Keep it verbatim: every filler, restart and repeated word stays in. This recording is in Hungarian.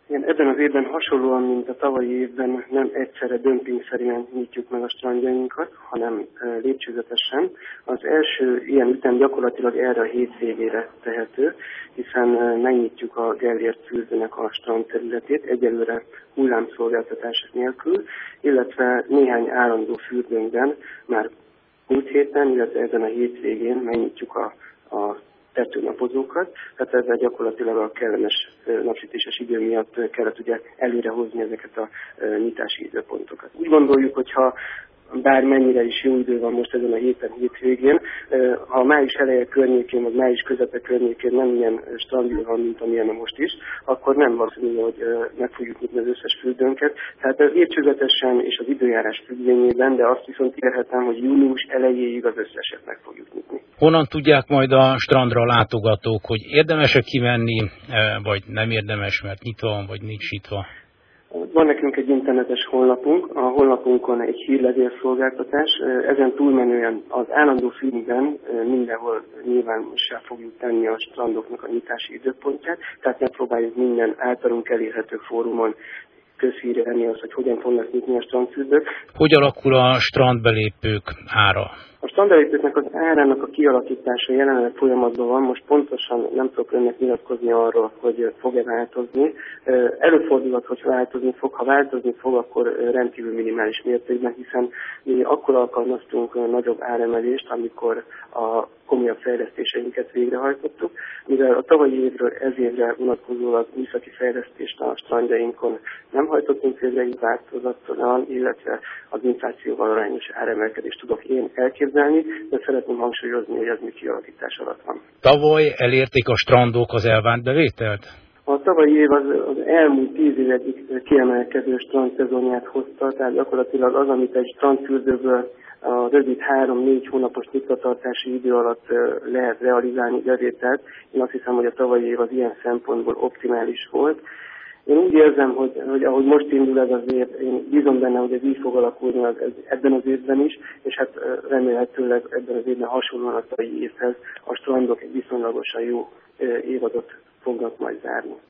Igen, ebben az évben hasonlóan, mint a tavalyi évben nem egyszerre dömpingszerűen nyitjuk meg a strandjainkat, hanem lépcsőzetesen. Az első ilyen ütem gyakorlatilag erre a hétvégére tehető, hiszen megnyitjuk a Gellért fürdőnek a strand területét, egyelőre hullámszolgáltatás nélkül, illetve néhány állandó fürdőnkben már múlt héten, illetve ezen a hétvégén megnyitjuk a, a tetőnapozókat, tehát ezzel gyakorlatilag a kellemes napsütéses idő miatt kellett ugye előrehozni ezeket a nyitási időpontokat. Úgy gondoljuk, hogyha bármennyire is jó idő van most ezen a héten, hétvégén, ha május eleje környékén, vagy május közepe környékén nem ilyen strandidő van, mint amilyen most is, akkor nem valószínű, hogy meg fogjuk nyitni az összes fürdőnket. Tehát ez lépcsőzetesen és az időjárás függvényében, de azt viszont érhetem, hogy június elejéig az összeset meg fogjuk nyitni. Honnan tudják majd a strandra látogatók, hogy érdemes-e kimenni, vagy nem érdemes, mert nyitva van, vagy nincs nyitva? Van nekünk egy internetes honlapunk, a honlapunkon egy hírlevélszolgáltatás, ezen túlmenően az állandó filmben mindenhol nyilvánossá fogjuk tenni a strandoknak a nyitási időpontját, tehát megpróbáljuk minden általunk elérhető fórumon közhírelni azt, hogy hogyan fognak nyitni a strandfürdők. Hogy alakul a strandbelépők ára? A strandbelépőknek az árának a kialakítása jelenleg folyamatban van, most pontosan nem tudok önnek nyilatkozni arról, hogy fog-e változni. Előfordulhat, hogy változni fog, ha változni fog, akkor rendkívül minimális mértékben, hiszen mi akkor alkalmaztunk nagyobb áremelést, amikor a komolyabb fejlesztéseinket végrehajtottuk, mivel a tavalyi évről ez évre vonatkozólag műszaki fejlesztést a strandjainkon nem hajtottunk végre, így változatlan, illetve az inflációval arányos áremelkedést tudok én elképzelni, de szeretném hangsúlyozni, hogy ez mi kialakítás alatt van. Tavaly elérték a strandok az elvárt bevételt? A tavalyi év az, az elmúlt tíz év egyik kiemelkedő strandszezonját hozta, tehát gyakorlatilag az, amit egy strandfürdőből a rövid három-négy hónapos nyitvatartási idő alatt lehet realizálni bevételt. Én azt hiszem, hogy a tavalyi év az ilyen szempontból optimális volt. Én úgy érzem, hogy, hogy ahogy most indul ez az év, én bízom benne, hogy ez így fog alakulni az, ez, ebben az évben is, és hát remélhetőleg ebben az évben hasonlóan a tavalyi évhez a strandok egy viszonylagosan jó évadot fognak majd zárni.